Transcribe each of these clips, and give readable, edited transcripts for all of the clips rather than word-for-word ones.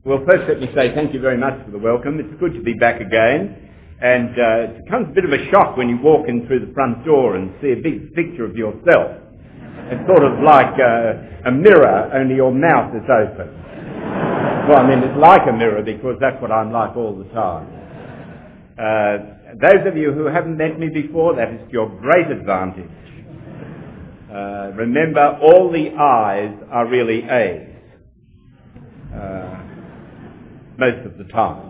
Well, first let me say thank you very much for the welcome. It's good to be back again. And it comes a bit of a shock when you walk in through the front door and see a big picture of yourself. It's sort of like a mirror, only your mouth is open. Well, I mean, it's like a mirror because that's what I'm like all the time. Those of you who haven't met me before, that is your great advantage. Remember, all the I's are really A's. Most of the time.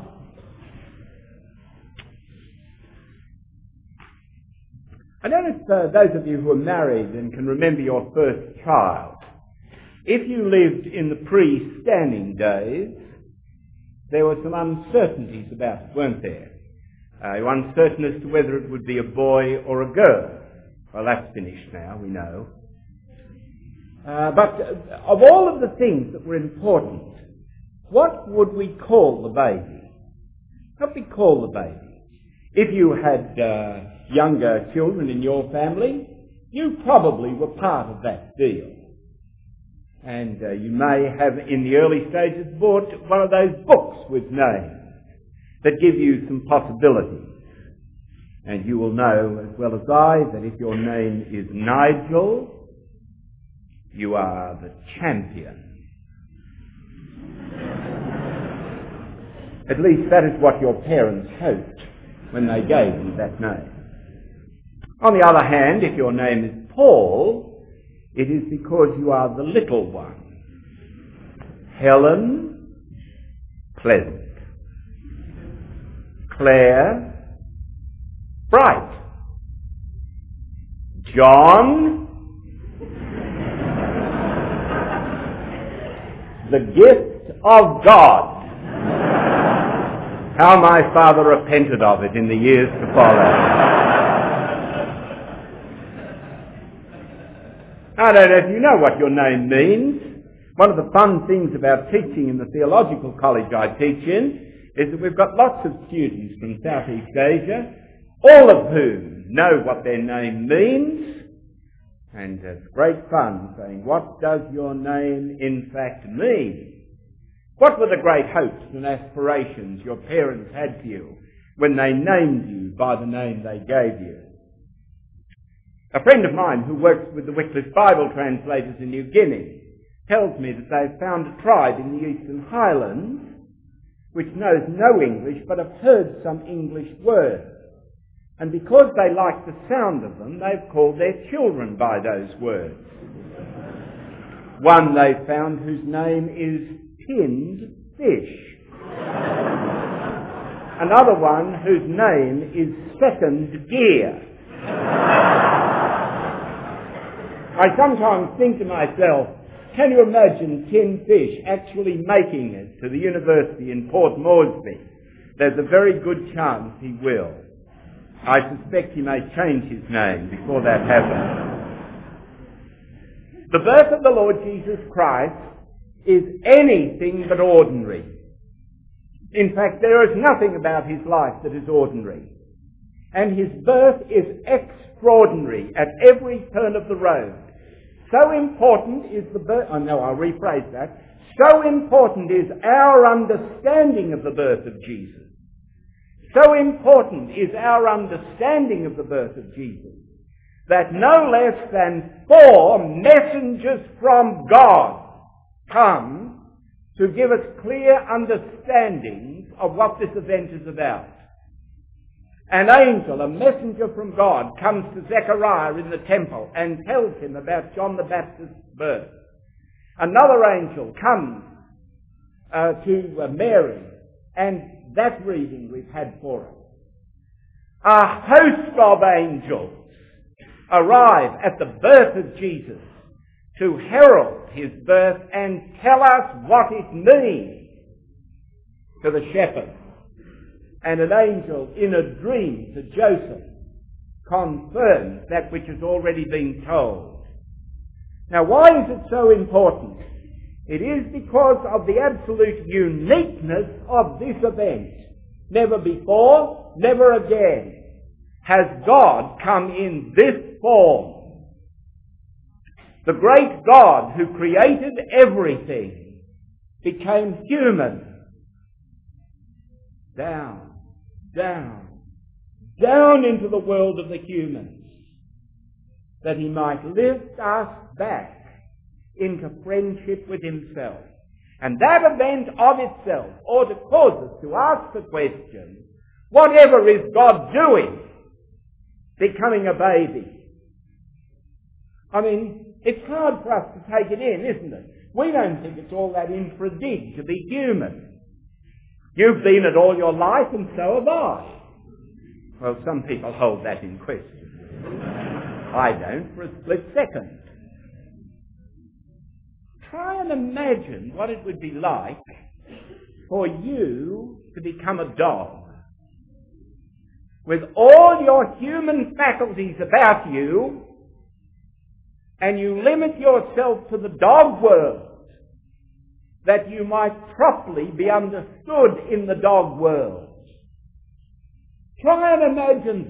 I notice those of you who are married and can remember your first child, if you lived in the pre-Stanning days, there were some uncertainties about it, weren't there? You were uncertain as to whether it would be a boy or a girl. Well, that's finished now, we know. But of all of the things that were important, what would we call the baby? What would we call the baby? If you had younger children in your family, you probably were part of that deal. And you may have, in the early stages, bought one of those books with names that give you some possibilities. And you will know as well as I that if your name is Nigel, you are the champion. At least that is what your parents hoped when they gave you that name. On the other hand, if your name is Paul, it is because you are the little one. Helen, pleasant. Claire, bright. John, the gift of God. How my father repented of it in the years to follow. I don't know if you know what your name means. One of the fun things about teaching in the theological college I teach in is that we've got lots of students from Southeast Asia, all of whom know what their name means. And it's great fun saying, what does your name in fact mean? What were the great hopes and aspirations your parents had for you when they named you by the name they gave you? A friend of mine who works with the Wycliffe Bible translators in New Guinea tells me that they've found a tribe in the Eastern Highlands which knows no English but have heard some English words. And because they like the sound of them, they've called their children by those words. One they've found whose name is Tinned Fish. Another one whose name is Second Gear. I sometimes think to myself, can you imagine Tin Fish actually making it to the university in Port Moresby? There's a very good chance he will. I suspect he may change his name before that happens. The birth of the Lord Jesus Christ is anything but ordinary. In fact, there is nothing about his life that is ordinary. And his birth is extraordinary at every turn of the road. So important is the birth... Oh no, I'll rephrase that. So important is our understanding of the birth of Jesus. So important is our understanding of the birth of Jesus that no less than 4 messengers from God come to give us clear understandings of what this event is about. An angel, a messenger from God, comes to Zechariah in the temple and tells him about John the Baptist's birth. Another angel comes to Mary, and that reading we've had for us. A host of angels arrive at the birth of Jesus to herald his birth and tell us what it means to the shepherds. And an angel in a dream to Joseph confirms that which has already been told. Now, why is it so important? It is because of the absolute uniqueness of this event. Never before, never again has God come in this form. The great God who created everything became human down, down, down into the world of the humans, that he might lift us back into friendship with himself. And that event of itself ought to cause us to ask the question, whatever is God doing becoming a baby? I mean, it's hard for us to take it in, isn't it? We don't think it's all that infra-dig to be human. You've been it all your life, and so have I. Well, some people hold that in question. I don't for a split second. Try and imagine what it would be like for you to become a dog, with all your human faculties about you, and you limit yourself to the dog world, that you might properly be understood in the dog world. Try and imagine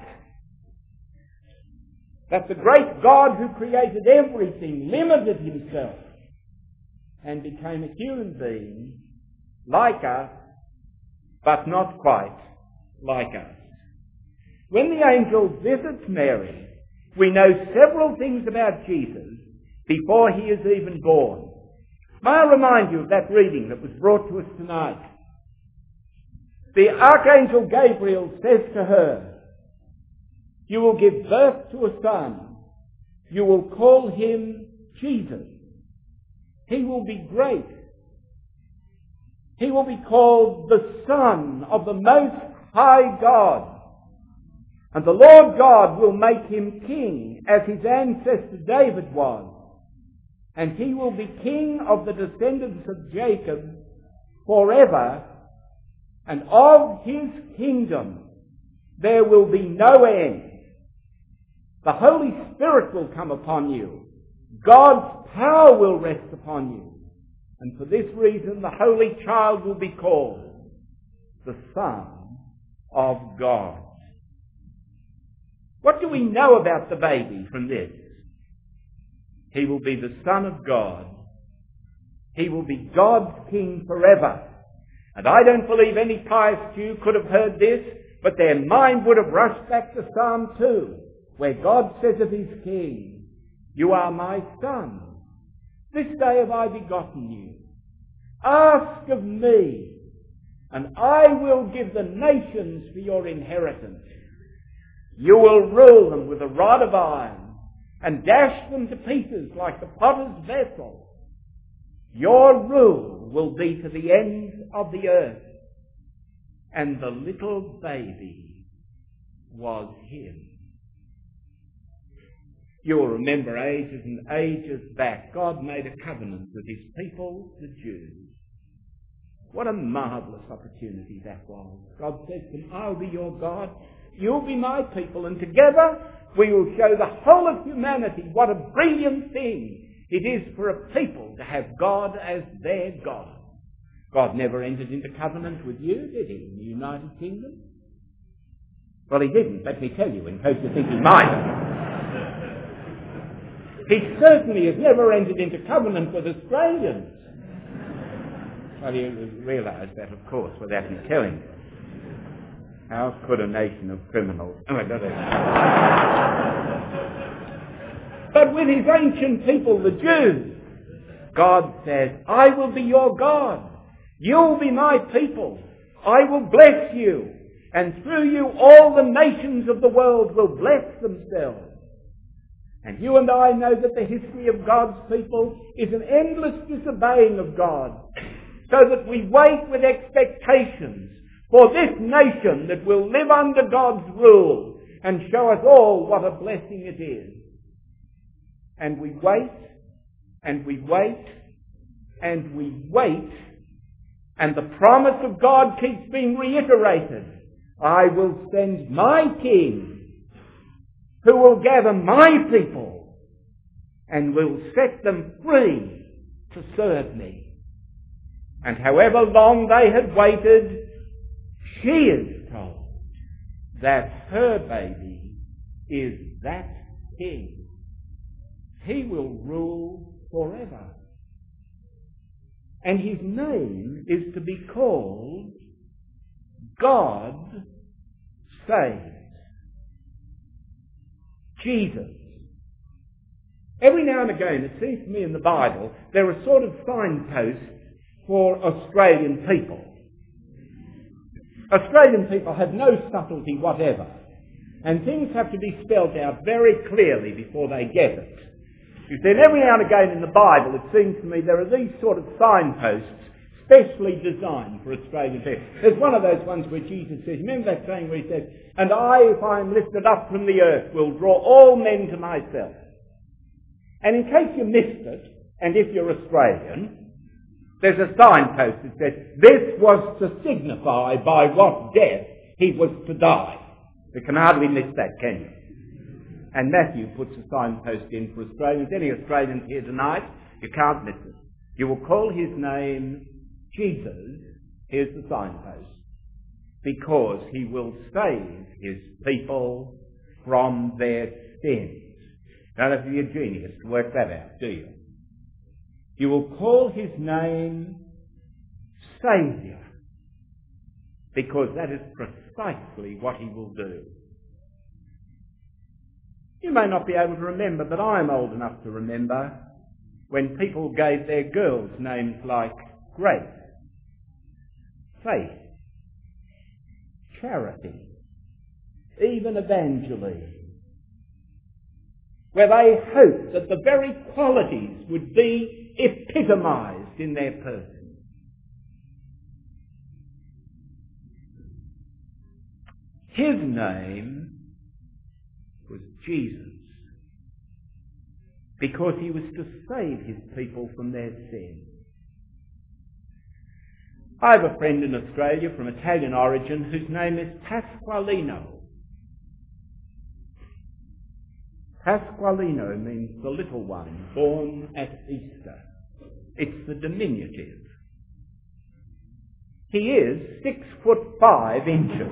that the great God who created everything limited himself and became a human being like us, but not quite like us. When the angel visits Mary, we know several things about Jesus before he is even born. May I remind you of that reading that was brought to us tonight? The archangel Gabriel says to her, "You will give birth to a son. You will call him Jesus. He will be great. He will be called the Son of the Most High God. And the Lord God will make him king, as his ancestor David was. And he will be king of the descendants of Jacob forever, and of his kingdom there will be no end. The Holy Spirit will come upon you. God's power will rest upon you. And for this reason the Holy Child will be called the Son of God." What do we know about the baby from this? He will be the Son of God. He will be God's King forever. And I don't believe any pious Jew could have heard this, but their mind would have rushed back to Psalm 2, where God says of his King, "You are my Son. This day have I begotten you. Ask of me, and I will give the nations for your inheritance. You will rule them with a rod of iron, and dash them to pieces like the potter's vessel. Your rule will be to the ends of the earth." And the little baby was him. You'll remember ages and ages back, God made a covenant with his people, the Jews. What a marvellous opportunity that was. God said to them, "I'll be your God, you'll be my people, and together we will show the whole of humanity what a brilliant thing it is for a people to have God as their God." God never entered into covenant with you, did he, in the United Kingdom? Well, he didn't, let me tell you, in case you think he might. He certainly has never entered into covenant with Australians. Well, you realise that, of course, without me telling you. How could a nation of criminals... But with his ancient people, the Jews, God says, "I will be your God. You'll be my people. I will bless you. And through you all the nations of the world will bless themselves." And you and I know that the history of God's people is an endless disobeying of God, so that we wait with expectations for this nation that will live under God's rule and show us all what a blessing it is. And we wait, and we wait, and we wait, and the promise of God keeps being reiterated. "I will send my King, who will gather my people and will set them free to serve me." And however long they had waited, she is told that her baby is that King. He will rule forever. And his name is to be called God saves. Jesus. Every now and again, it seems to me in the Bible, there are sort of signposts for Australian people. Australian people have no subtlety whatever, and things have to be spelled out very clearly before they get it. You see, every now and again in the Bible, it seems to me there are these sort of signposts specially designed for Australian people. There's one of those ones where Jesus says, remember that saying where he says, "And I, if I am lifted up from the earth, will draw all men to myself." And in case you missed it, and if you're Australian, there's a signpost that says, this was to signify by what death he was to die. You can hardly miss that, can you? And Matthew puts a signpost in for Australians. Any Australians here tonight, you can't miss it. You will call his name Jesus. Here's the signpost. Because he will save his people from their sins. Don't have to be a genius to work that out, do you? You will call his name Saviour, because that is precisely what he will do. You may not be able to remember, but I'm old enough to remember when people gave their girls names like Grace, Faith, Charity, even Evangeline, where they hoped that the very qualities would be epitomised in their person. His name was Jesus, because he was to save his people from their sins. I have a friend in Australia from Italian origin whose name is Pasqualino. Pasqualino means the little one born at Easter. It's the diminutive. He is 6'5".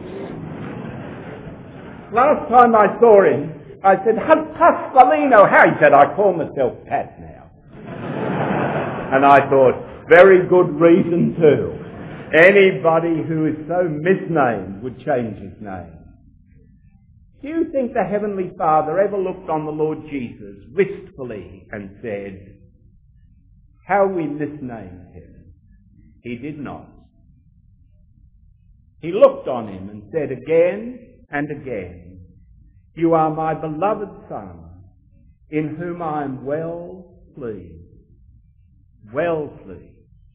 Last time I saw him, I said, Pasqualino, how? He said, I call myself Pat now. And I thought, very good reason too. Anybody who is so misnamed would change his name. Do you think the Heavenly Father ever looked on the Lord Jesus wistfully and said, how we misnamed him? He did not. He looked on him and said again and again, you are my beloved Son, in whom I am well pleased. Well pleased.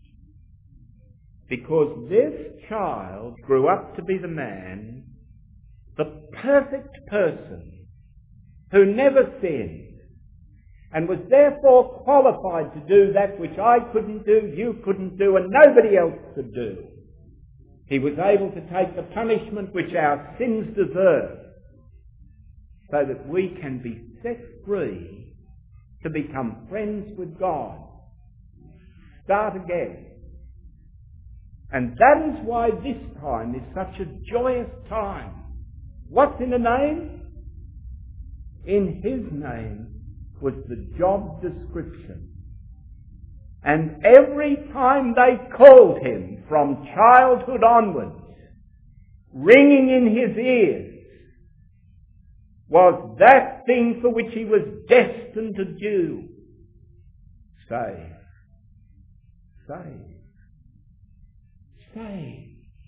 Because this child grew up to be the man, the perfect person, who never sinned, and was therefore qualified to do that which I couldn't do, you couldn't do, and nobody else could do. He was able to take the punishment which our sins deserve, so that we can be set free to become friends with God. Start again. And that is why this time is such a joyous time. What's in a name? In his name was the job description. And every time they called him from childhood onwards, ringing in his ears, was that thing for which he was destined to do. Save. Save. Save.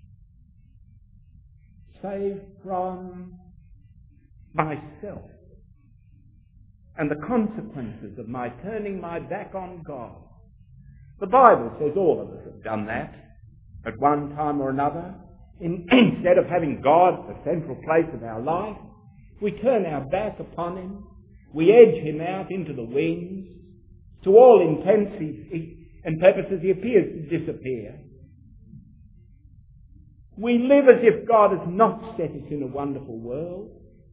Save from myself and the consequences of my turning my back on God. The Bible says all of us have done that at one time or another. Instead of having God the central place of our life, we turn our back upon him. We edge him out into the winds. To all intents and purposes, he appears to disappear. We live as if God has not set us in a wonderful world.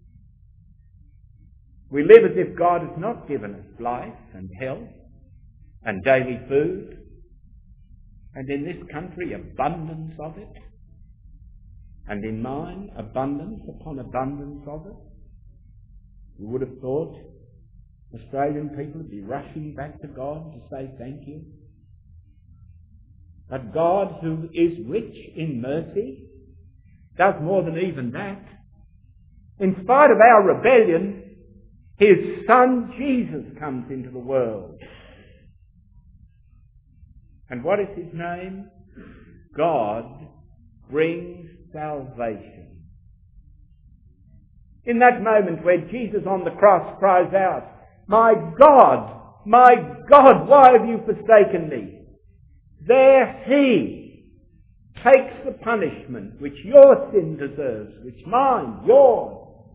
We live as if God has not given us life and health and daily food, and in this country abundance of it, and in mine abundance upon abundance of it. We would have thought Australian people would be rushing back to God to say thank you. But God, who is rich in mercy, does more than even that. In spite of our rebellion, his Son Jesus comes into the world. And what is his name? God brings salvation. In that moment where Jesus on the cross cries out, my God, why have you forsaken me? There he takes the punishment which your sin deserves, which mine, yours,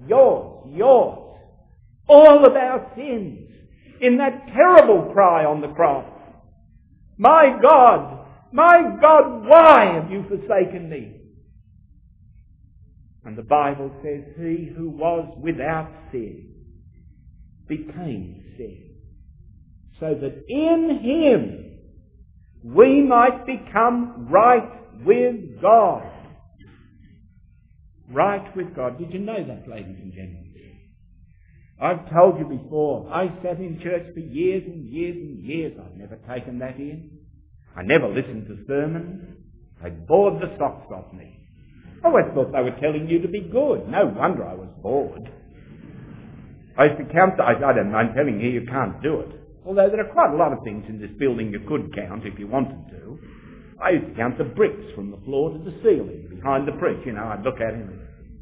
all of our sins, in that terrible cry on the cross. My God, why have you forsaken me? And the Bible says he who was without sin became sin, so that in him we might become right with God. Right with God. Did you know that, ladies and gentlemen? I've told you before, I sat in church for years and years and years. I've never taken that in. I never listened to sermons. They bored the socks off me. I always thought they were telling you to be good. No wonder I was bored. I used to count, I don't mind telling you, you can't do it. Although there are quite a lot of things in this building you could count if you wanted to. I used to count the bricks from the floor to the ceiling behind the preach. You know, I'd look at him and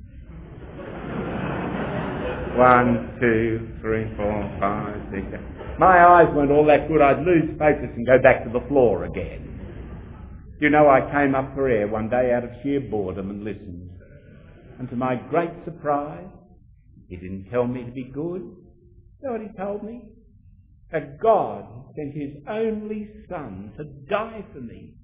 1, 2, 3, 4, 5, 6, 7. My eyes weren't all that good. I'd lose focus and go back to the floor again. You know, I came up for air one day out of sheer boredom and listened. And to my great surprise, he didn't tell me to be good. You know what he told me? That God sent his only Son to die for me.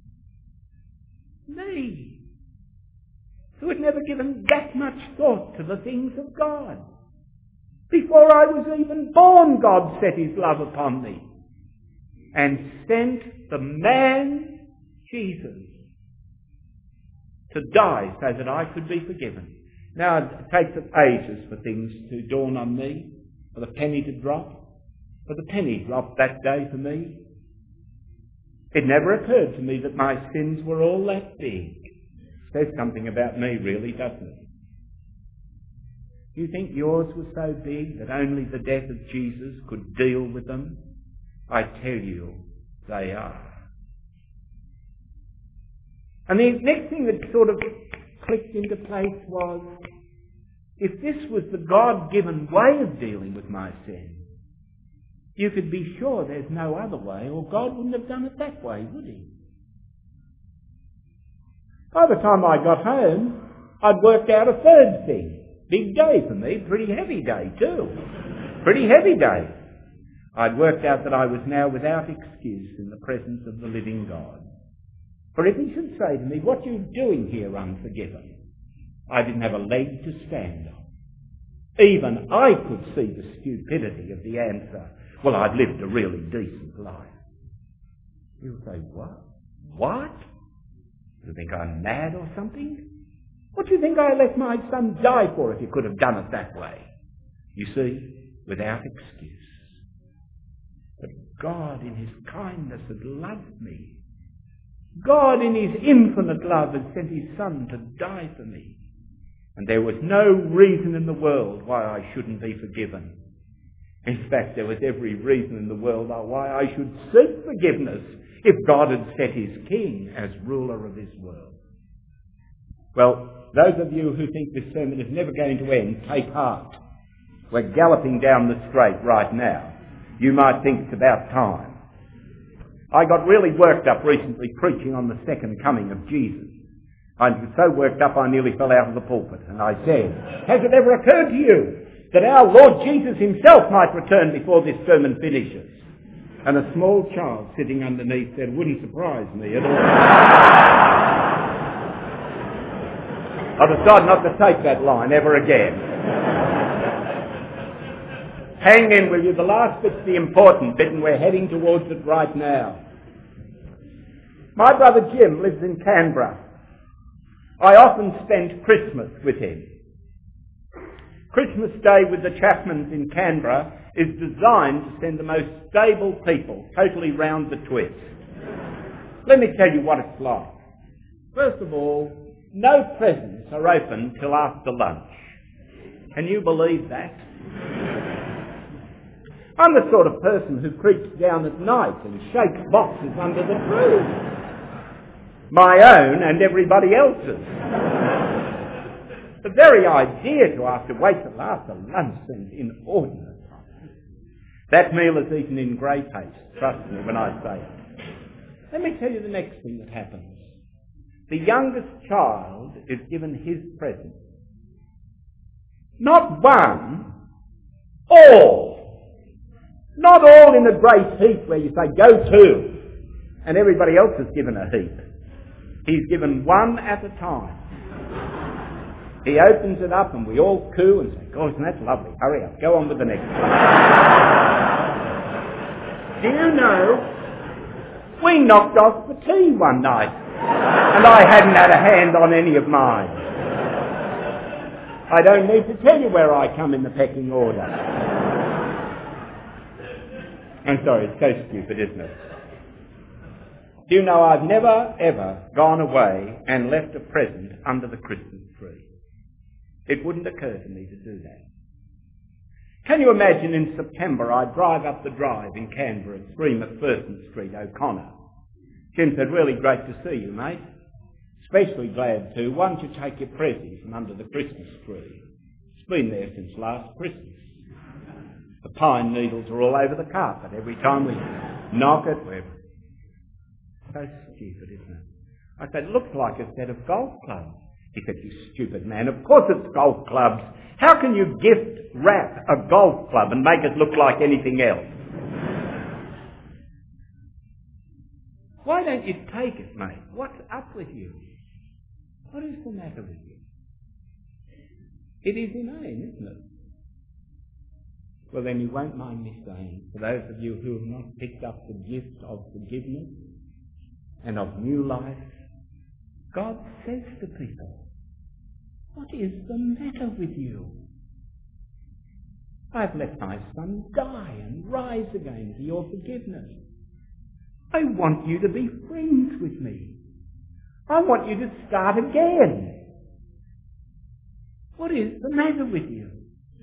Me, who had never given that much thought to the things of God. Before I was even born, God set his love upon me and sent the man, Jesus, to die so that I could be forgiven. Now, it takes ages for things to dawn on me, for the penny to drop. But the penny dropped that day for me. It never occurred to me that my sins were all that big. Says something about me, really, doesn't it? Do you think yours was so big that only the death of Jesus could deal with them? I tell you, they are. And the next thing that sort of clicked into place was, if this was the God-given way of dealing with my sin, you could be sure there's no other way, or God wouldn't have done it that way, would he? By the time I got home, I'd worked out a third thing. Big day for me, pretty heavy day too. Pretty heavy day. I'd worked out that I was now without excuse in the presence of the living God. For if he should say to me, what are you doing here, unforgiven? I didn't have a leg to stand on. Even I could see the stupidity of the answer. Well, I'd lived a really decent life. You'll say, what? What? You think I'm mad or something? What do you think I let my son die for if you could have done it that way? You see, without excuse. But God in his kindness had loved me. God in his infinite love had sent his Son to die for me. And there was no reason in the world why I shouldn't be forgiven. In fact, there was every reason in the world why I should seek forgiveness if God had set his king as ruler of this world. Well, those of you who think this sermon is never going to end, take heart. We're galloping down the straight right now. You might think it's about time. I got really worked up recently preaching on the second coming of Jesus. I was so worked up I nearly fell out of the pulpit. And I said, has it ever occurred to you that our Lord Jesus himself might return before this sermon finishes? And a small child sitting underneath said, wouldn't surprise me at all. I decided not to take that line ever again. Hang in with you. The last bit's the important bit, and we're heading towards it right now. My brother Jim lives in Canberra. I often spend Christmas with him. Christmas Day with the Chapmans in Canberra is designed to send the most stable people totally round the twist. Let me tell you what it's like. First of all, no presents are open till after lunch. Can you believe that? I'm the sort of person who creeps down at night and shakes boxes under the tree. My own and everybody else's. The very idea to have to wait till after lunch seems inordinate. That meal is eaten in great haste, trust me when I say it. Let me tell you the next thing that happens. The youngest child is given his present. Not one, all. Not all in a great heap where you say, go to, and everybody else is given a heap. He's given one at a time. He opens it up and we all coo and say, gosh, that's lovely, hurry up, go on with the next one. Do you know, we knocked off the tea one night and I hadn't had a hand on any of mine. I don't need to tell you where I come in the pecking order. I'm sorry, it's so stupid, isn't it? Do you know, I've never, ever gone away and left a present under the Christmas tree. It wouldn't occur to me to do that. Can you imagine in September I drive up the drive in Canberra and scream at Thurston Street, O'Connor. Jim said, really great to see you, mate. Especially glad too. Why don't you take your present from under the Christmas tree? It's been there since last Christmas. The pine needles are all over the carpet. Every time we knock it, we're so stupid, isn't it? I said, it looks like a set of golf clubs. He said, you stupid man, of course it's golf clubs. How can you gift wrap a golf club and make it look like anything else? Why don't you take it, mate? What's up with you? What is the matter with you? It is inane, isn't it? Well, then you won't mind me saying, for those of you who have not picked up the gift of forgiveness and of new life, God says to people, what is the matter with you? I've let my son die and rise again for your forgiveness. I want you to be friends with me. I want you to start again. What is the matter with you?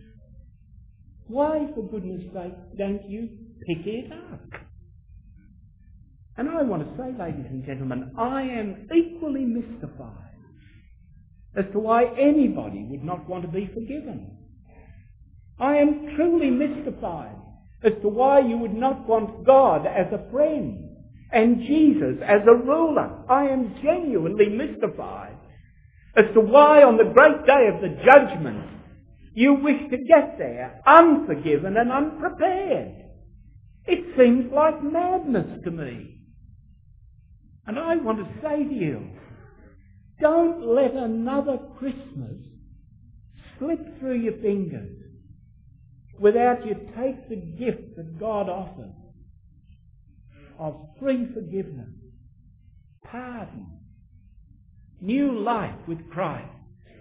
Why, for goodness sake, don't you pick it up? And I want to say, ladies and gentlemen, I am equally mystified as to why anybody would not want to be forgiven. I am truly mystified as to why you would not want God as a friend and Jesus as a ruler. I am genuinely mystified as to why on the great day of the judgment you wish to get there unforgiven and unprepared. It seems like madness to me. And I want to say to you, don't let another Christmas slip through your fingers without you take the gift that God offers of free forgiveness, pardon, new life with Christ.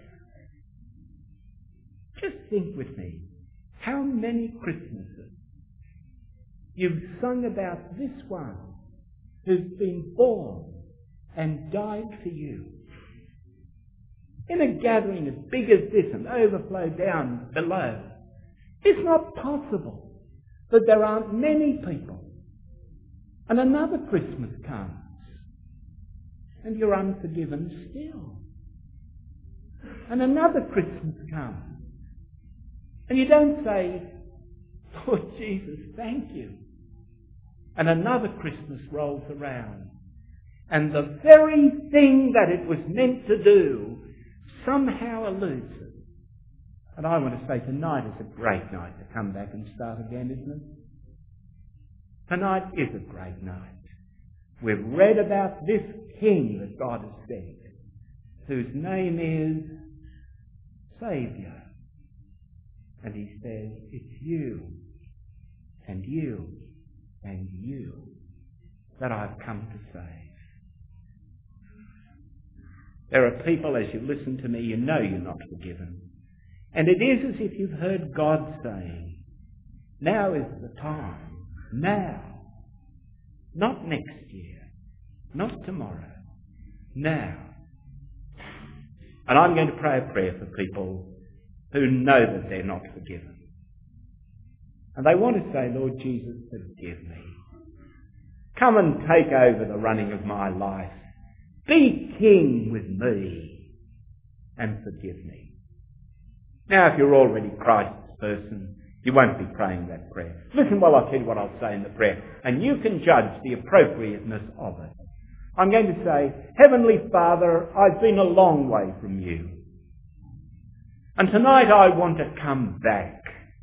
Just think with me, how many Christmases you've sung about this one who's been born and died for you. In a gathering as big as this and overflow down below, it's not possible that there aren't many people. And another Christmas comes, and you're unforgiven still. And another Christmas comes, and you don't say, Lord Jesus, thank you. And another Christmas rolls around, and the very thing that it was meant to do somehow eludes it. And I want to say tonight is a great night to come back and start again, isn't it? Tonight is a great night. We've read about this King that God has sent, whose name is Saviour. And he says, it's you and you and you that I've come to save. There are people, as you listen to me, you know you're not forgiven. And it is as if you've heard God saying, now is the time. Now. Not next year. Not tomorrow. Now. And I'm going to pray a prayer for people who know that they're not forgiven. And they want to say, Lord Jesus, forgive me. Come and take over the running of my life. Be king with me and forgive me. Now, if you're already Christ's person, you won't be praying that prayer. Listen while I tell you what I'll say in the prayer, and you can judge the appropriateness of it. I'm going to say, Heavenly Father, I've been a long way from you. And tonight I want to come back.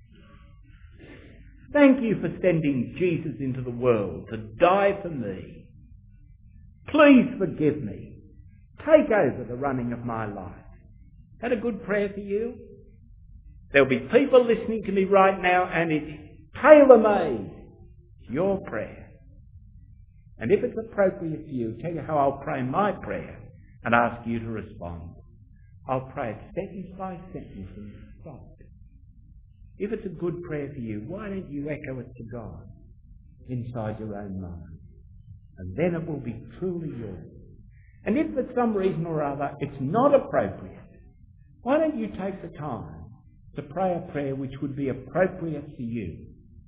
Thank you for sending Jesus into the world to die for me. Please forgive me. Take over the running of my life. Is that a good prayer for you? There'll be people listening to me right now, and it's tailor-made. It's your prayer. And if it's appropriate for you, tell you how I'll pray my prayer and ask you to respond. I'll pray it sentence by sentence and stop. If it's a good prayer for you, why don't you echo it to God inside your own mind? And then it will be truly yours. And if for some reason or other it's not appropriate, why don't you take the time to pray a prayer which would be appropriate to you?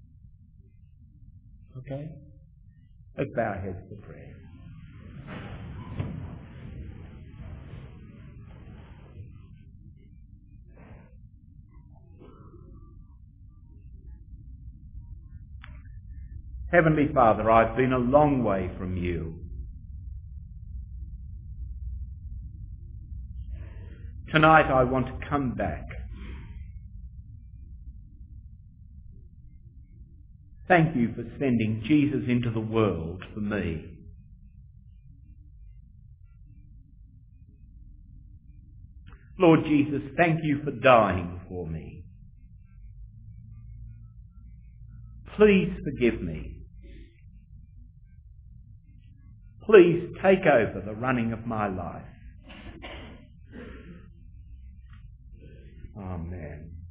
Okay? Let's bow our heads for prayer. Heavenly Father, I've been a long way from you. Tonight I want to come back. Thank you for sending Jesus into the world for me. Lord Jesus, thank you for dying for me. Please forgive me. Please take over the running of my life. Amen.